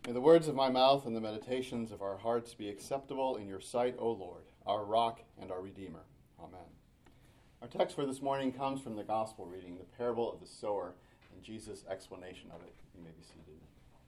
May the words of my mouth and the meditations of our hearts be acceptable in your sight, O Lord, our rock and our Redeemer. Amen. Our text for this morning comes from the Gospel reading, the parable of the sower, and Jesus' explanation of it. You may be seated.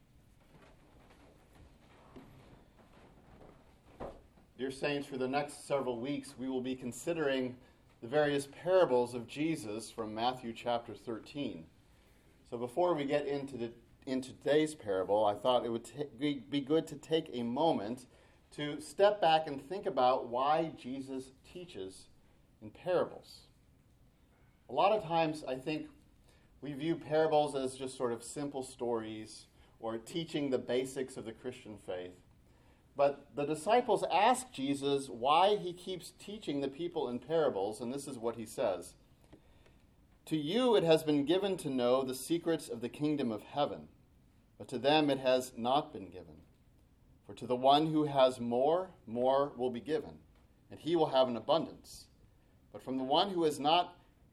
Dear saints, for the next several weeks, we will be considering the various parables of Jesus from Matthew chapter 13. So before we get into today's parable, I thought it would be good to take a moment to step back and think about why Jesus teaches in parables. A lot of times I think we view parables as just sort of simple stories or teaching the basics of the Christian faith. But the disciples ask Jesus why he keeps teaching the people in parables, and this is what he says. To you it has been given to know the secrets of the kingdom of heaven, but to them it has not been given. For to the one who has more will be given, and he will have an abundance. But from the one who has not,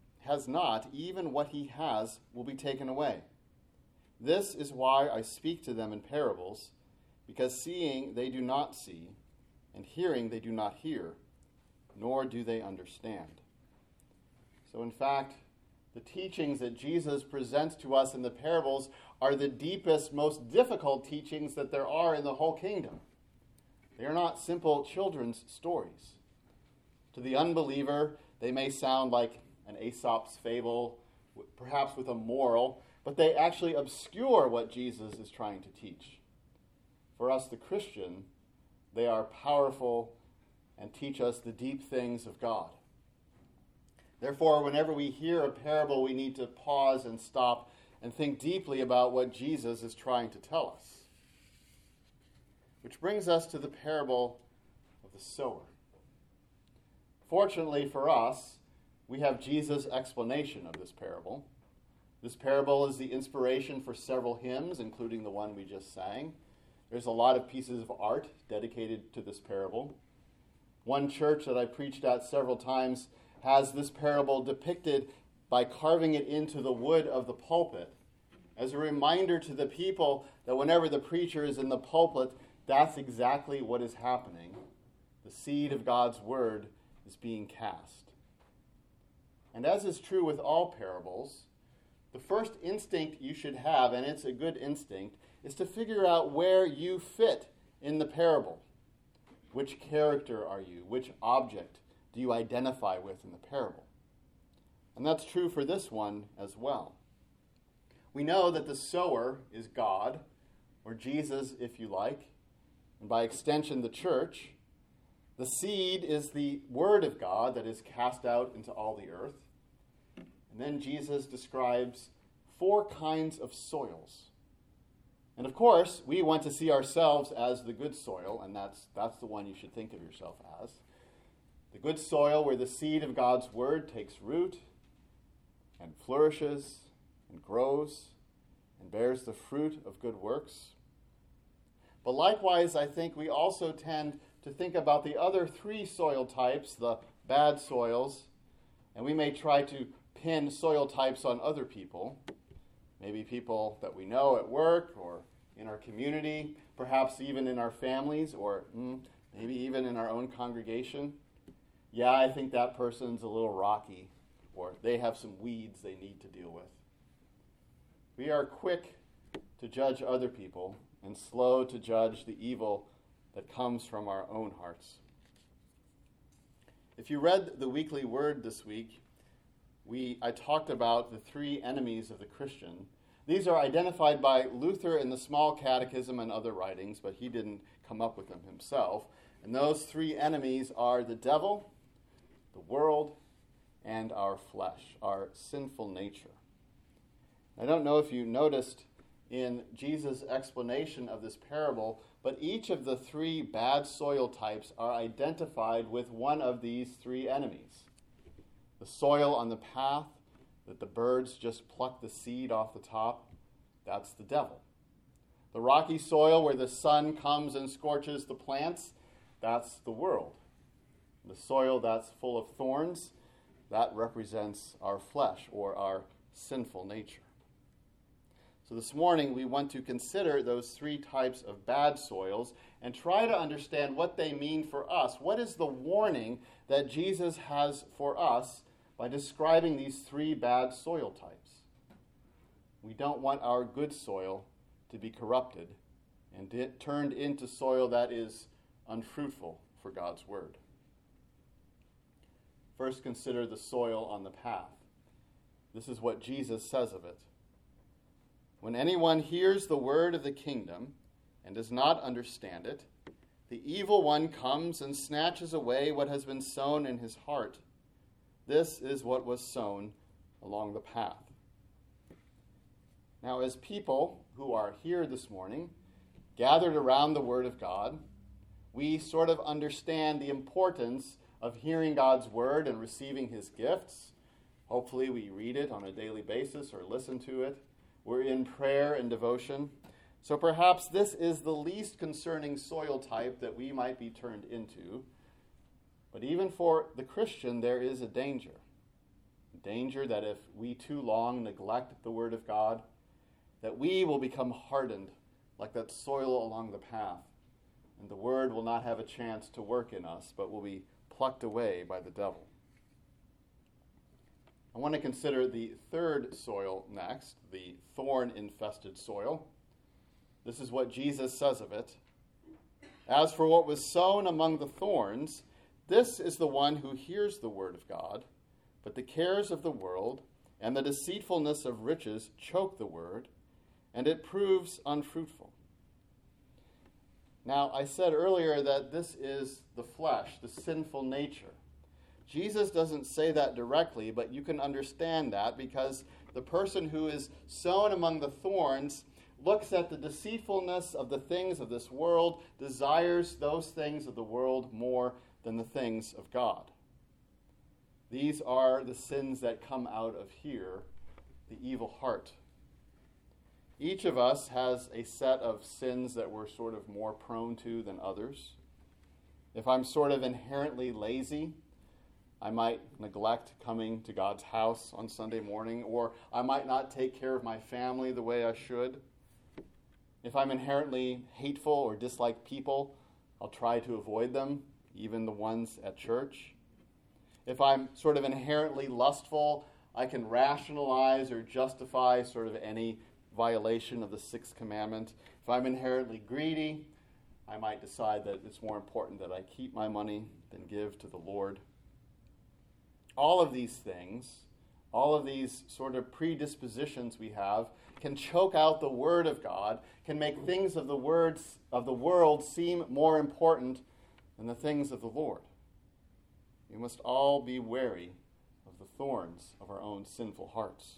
even what he has will be taken away. This is why I speak to them in parables, because seeing they do not see, and hearing they do not hear, nor do they understand. So in fact, the teachings that Jesus presents to us in the parables are the deepest, most difficult teachings that there are in the whole kingdom. They are not simple children's stories. To the unbeliever, they may sound like an Aesop's fable, perhaps with a moral, but they actually obscure what Jesus is trying to teach. For us, the Christian, they are powerful and teach us the deep things of God. Therefore, whenever we hear a parable, we need to pause and stop and think deeply about what Jesus is trying to tell us. Which brings us to the parable of the sower. Fortunately for us, we have Jesus' explanation of this parable. This parable is the inspiration for several hymns, including the one we just sang. There's a lot of pieces of art dedicated to this parable. One church that I preached at several times has this parable depicted by carving it into the wood of the pulpit as a reminder to the people that whenever the preacher is in the pulpit, that's exactly what is happening. The seed of God's word is being cast. And as is true with all parables, the first instinct you should have, and it's a good instinct, is to figure out where you fit in the parable. Which character are you? Which object do you identify with in the parable? And that's true for this one as well. We know that the sower is God, or Jesus, if you like, and by extension, the church. The seed is the word of God that is cast out into all the earth. And then Jesus describes 4 kinds of soils. And of course, we want to see ourselves as the good soil, and that's the one you should think of yourself as. The good soil where the seed of God's word takes root and flourishes and grows and bears the fruit of good works. But likewise, I think we also tend to think about the other 3 soil types, the bad soils, and we may try to pin soil types on other people. Maybe people that we know at work or in our community, perhaps even in our families, or maybe even in our own congregation. Yeah, I think that person's a little rocky, or they have some weeds they need to deal with. We are quick to judge other people and slow to judge the evil that comes from our own hearts. If you read the weekly word this week, I talked about the 3 enemies of the Christian. These are identified by Luther in the Small Catechism and other writings, but he didn't come up with them himself. And those 3 enemies are the devil, the world, and our flesh, our sinful nature. I don't know if you noticed in Jesus' explanation of this parable, but each of the 3 bad soil types are identified with one of these 3 enemies. The soil on the path that the birds just pluck the seed off the top, that's the devil. The rocky soil where the sun comes and scorches the plants, that's the world. The soil that's full of thorns, that represents our flesh or our sinful nature. So this morning we want to consider those three types of bad soils and try to understand what they mean for us. What is the warning that Jesus has for us by describing these three bad soil types? We don't want our good soil to be corrupted and turned into soil that is unfruitful for God's word. First, consider the soil on the path. This is what Jesus says of it. When anyone hears the word of the kingdom and does not understand it, the evil one comes and snatches away what has been sown in his heart. This is what was sown along the path. Now, as people who are here this morning, gathered around the word of God, we sort of understand the importance of hearing God's word and receiving his gifts. Hopefully we read it on a daily basis or listen to it. We're in prayer and devotion. So perhaps this is the least concerning soil type that we might be turned into. But even for the Christian, there is a danger. A danger that if we too long neglect the word of God, that we will become hardened like that soil along the path. And the word will not have a chance to work in us, but will be plucked away by the devil. I want to consider the third soil next, the thorn-infested soil. This is what Jesus says of it. As for what was sown among the thorns, this is the one who hears the word of God, but the cares of the world and the deceitfulness of riches choke the word, and it proves unfruitful. Now, I said earlier that this is the flesh, the sinful nature. Jesus doesn't say that directly, but you can understand that because the person who is sown among the thorns looks at the deceitfulness of the things of this world, desires those things of the world more than the things of God. These are the sins that come out of here, the evil heart. Each of us has a set of sins that we're sort of more prone to than others. If I'm sort of inherently lazy, I might neglect coming to God's house on Sunday morning, or I might not take care of my family the way I should. If I'm inherently hateful or dislike people, I'll try to avoid them, even the ones at church. If I'm sort of inherently lustful, I can rationalize or justify sort of any violation of the sixth commandment. If I'm inherently greedy, I might decide that it's more important that I keep my money than give to the Lord. All of these things, all of these sort of predispositions we have, can choke out the word of God, can make things of the world seem more important than the things of the Lord. We must all be wary of the thorns of our own sinful hearts.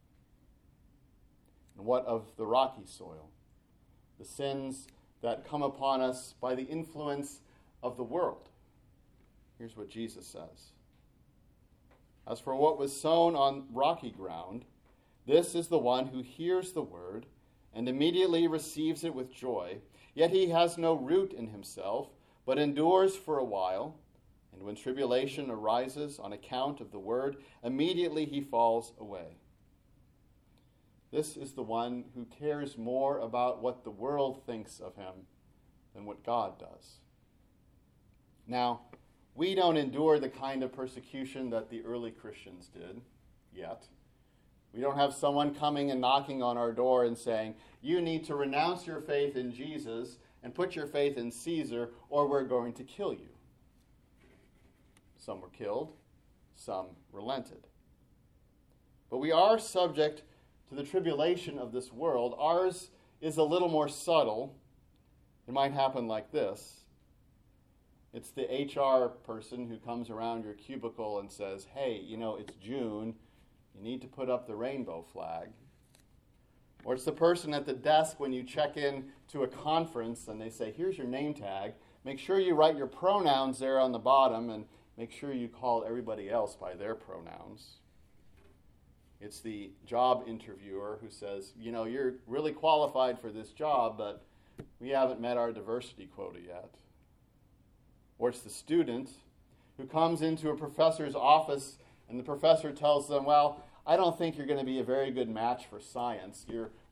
And what of the rocky soil? The sins that come upon us by the influence of the world. Here's what Jesus says. As for what was sown on rocky ground, this is the one who hears the word and immediately receives it with joy, yet he has no root in himself, but endures for a while. And when tribulation arises on account of the word, immediately he falls away. This is the one who cares more about what the world thinks of him than what God does. Now, we don't endure the kind of persecution that the early Christians did yet. We don't have someone coming and knocking on our door and saying, you need to renounce your faith in Jesus and put your faith in Caesar, or we're going to kill you. Some were killed, some relented. But we are subject to the tribulation of this world. Ours is a little more subtle. It might happen like this. It's the HR person who comes around your cubicle and says, hey, it's June. You need to put up the rainbow flag. Or it's the person at the desk when you check in to a conference and they say, here's your name tag. Make sure you write your pronouns there on the bottom and make sure you call everybody else by their pronouns. It's the job interviewer who says, you're really qualified for this job, but we haven't met our diversity quota yet. Or it's the student who comes into a professor's office and the professor tells them, well, I don't think you're going to be a very good match for science. You're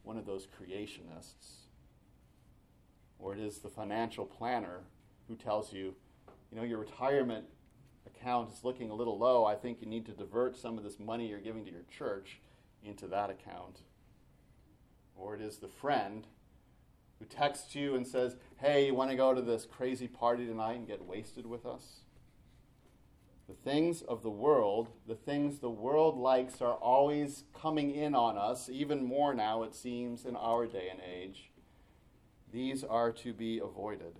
one of those creationists, or it is the financial planner who tells you, your retirement account is looking a little low. I think you need to divert some of this money you're giving to your church into that account. Or it is the friend who texts you and says, hey, you want to go to this crazy party tonight and get wasted with us? The things of the world, the things the world likes, are always coming in on us, even more now, it seems, in our day and age. These are to be avoided.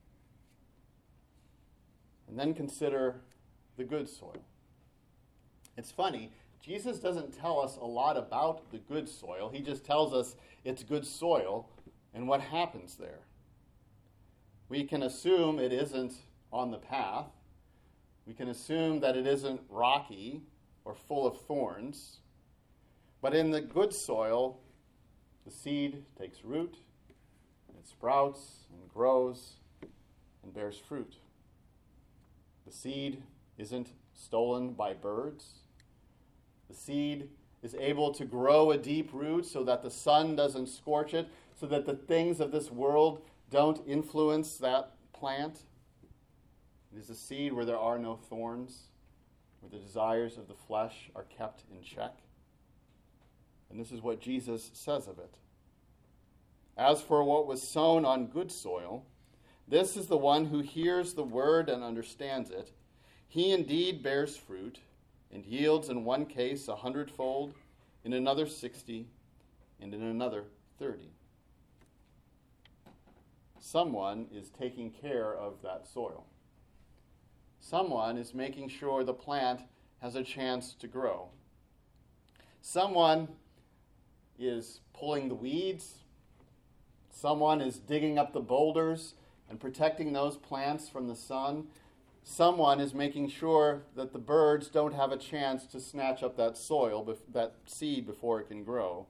And then consider the good soil. It's funny, Jesus doesn't tell us a lot about the good soil. He just tells us it's good soil and what happens there. We can assume it isn't on the path. We can assume that it isn't rocky or full of thorns. But in the good soil, the seed takes root, and it sprouts and grows and bears fruit. The seed isn't stolen by birds. The seed is able to grow a deep root so that the sun doesn't scorch it, so that the things of this world don't influence that plant. It is a seed where there are no thorns, where the desires of the flesh are kept in check. And this is what Jesus says of it. As for what was sown on good soil, this is the one who hears the word and understands it. He indeed bears fruit and yields in one case 100-fold, in another 60, and in another 30. Someone is taking care of that soil. Someone is making sure the plant has a chance to grow. Someone is pulling the weeds. Someone is digging up the boulders and protecting those plants from the sun. Someone is making sure that the birds don't have a chance to snatch up that soil, that seed, before it can grow.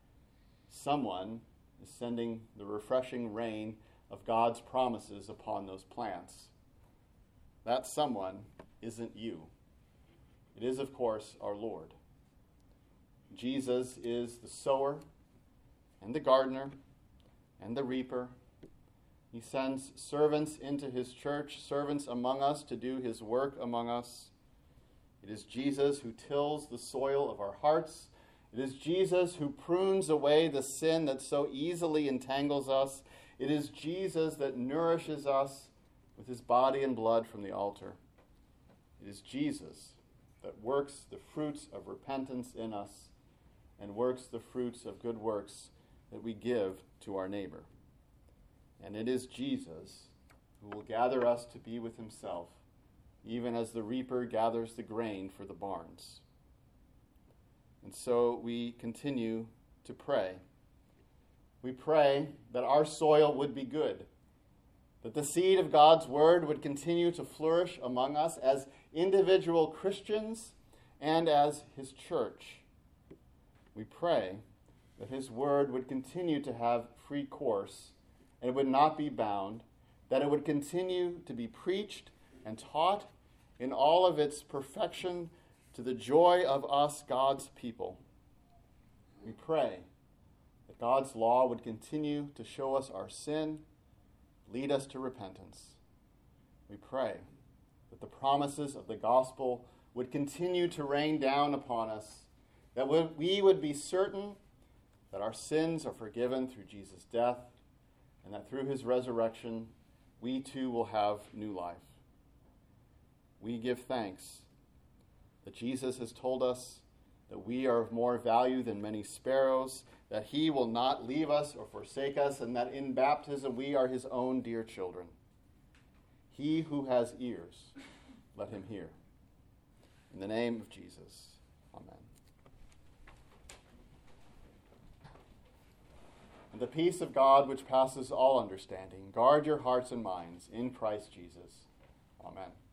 Someone is sending the refreshing rain of God's promises upon those plants. That someone isn't you. It is, of course, our Lord. Jesus is the sower and the gardener and the reaper. He sends servants into his church, servants among us to do his work among us. It is Jesus who tills the soil of our hearts. It is Jesus who prunes away the sin that so easily entangles us. It is Jesus that nourishes us with his body and blood from the altar. It is Jesus that works the fruits of repentance in us and works the fruits of good works that we give to our neighbor. And it is Jesus who will gather us to be with himself, even as the reaper gathers the grain for the barns. And so we continue to pray. We pray that our soil would be good, that the seed of God's word would continue to flourish among us as individual Christians and as his church. We pray that his word would continue to have free course and it would not be bound, that it would continue to be preached and taught in all of its perfection to the joy of us, God's people. We pray that God's law would continue to show us our sin, lead us to repentance. We pray that the promises of the gospel would continue to rain down upon us, that we would be certain that our sins are forgiven through Jesus' death, and that through his resurrection, we too will have new life. We give thanks that Jesus has told us that we are of more value than many sparrows, that he will not leave us or forsake us, and that in baptism we are his own dear children. He who has ears, let him hear. In the name of Jesus, amen. And the peace of God, which passes all understanding, guard your hearts and minds in Christ Jesus. Amen.